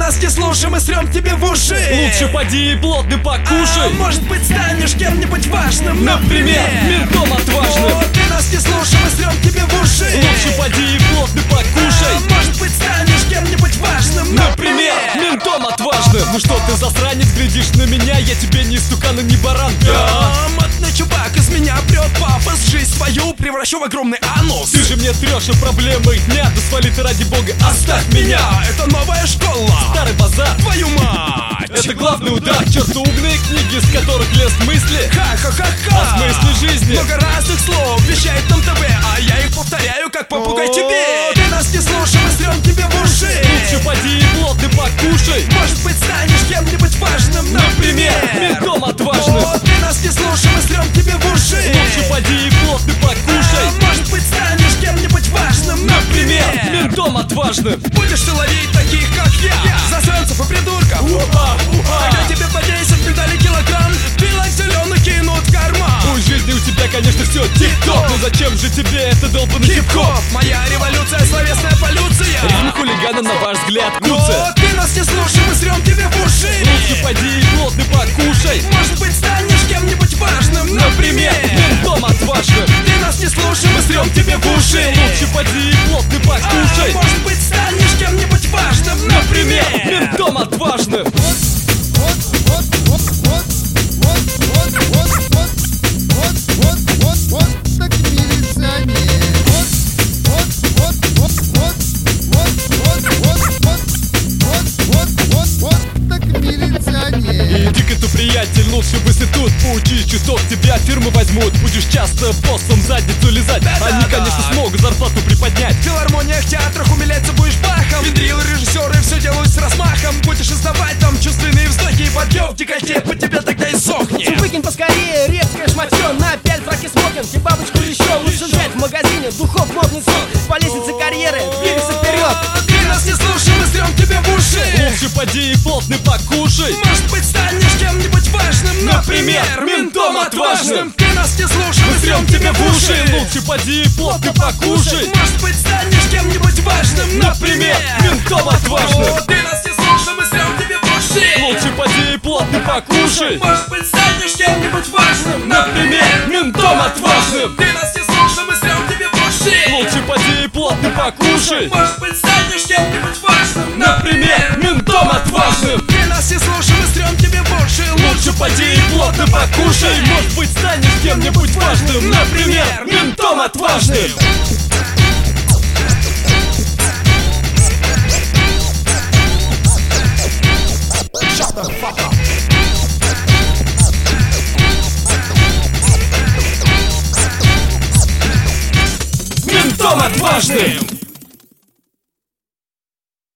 нас не слушай, мы срем тебе в уши. Лучше поди и плотно покушай. Может быть, станешь кем-нибудь важным, Например, ментом отважным. О, ты нас не слушай, мы срем тебе в уши. Лучше поди и плотно покушай. Может быть, станешь кем-нибудь важным, Например, ментом отважным. Ну что ты, засранец, глядишь на меня? Я тебе не стукан и не баран. Я мотный чувак, из меня прет пафос. Жизнь свою превращу в огромный анус. Ты же мне трешь о проблемах дня. Да свали ты, ради бога, оставь меня. Это новая школа, Старый базар, твою мать. это главный удар. Черту умные книги, с которых лез мысли Ха-ха-ха-ха. о смысле жизни. Много разных слов вещает нам ТВ, а я их повторяю, как попугай тебе. Ты нас не слушай, мы срем тебе в уши. Лучше поди и плотно покушай. Может быть, станешь кем-нибудь важным, Например, ментом отважным. О, ты нас не слушай, мы срем тебе в уши. Лучше поди и плотно покушай. Может быть, станешь кем-нибудь важным, Например, ментом отважным. будешь ты ловить таких, как я, засранцев и придурков. Когда тебе по 10 медалей килограмм, пилок зеленый кинут в карман. У жизни у тебя, конечно, все тип-топ. Но зачем же тебе это долбанный хип-хоп? Моя революция, словесная полюция. Ритм хулигана, на ваш взгляд, О, куца. ты нас не слушай, мы срем тебе в уши. Лучше поди и плотно покушай. Может быть, станешь кем-нибудь важным, Например, ментом отважным. Ты нас не слушай, мы срем тебе в уши. Лучше поди и плотно покушай. Может быть, станешь кем-нибудь важным, Например, ментом отважным. Иди-ка ты, приятель, лучше бы ты тут поучись чуток, тебя фирмы возьмут. Будешь часто боссом в задницу лизать. Они, конечно, смогут зарплату приподнять. В филармониях, театрах умиляться будешь бахом. Вендрилы, режиссеры, все делают с размахом. Будешь издавать там чувственные вздохи и подъем в декольте, по тебе тогда и сохнет. Выкинь поскорее редкое шматье на 5 фраки смокинг и бабочку еще лучше взять в магазине духов модный сон. По лестнице карьеры двигайся вперед. Ты нас не слушай, мы срем тебя в уши. Лучше поди и плотно покушай. Может быть, станешь кем-нибудь важным, Например, ментом отважным. Ты нас не слушай, мы срем тебе в уши. Лучше поди и плотно покушай. Может быть, станешь кем-нибудь важным, Например, ментом отважным. О, ты нас не слушай, мы срем тебе в уши. Лучше поди и плотно покушай. Может быть, станешь кем-нибудь важным, Например, ментом отважным. Ты нас не слушай, мы срем тебе в уши. Лучше поди и плотно покушай. Может быть, станешь кем-нибудь важным, Например, ментом отважным. Ты нас не слушай, мы срем тебе в уши. Лучше поди и плотно покушай. Может быть, станешь кем-нибудь важным. Например, ментом отважным. Ментом отважным.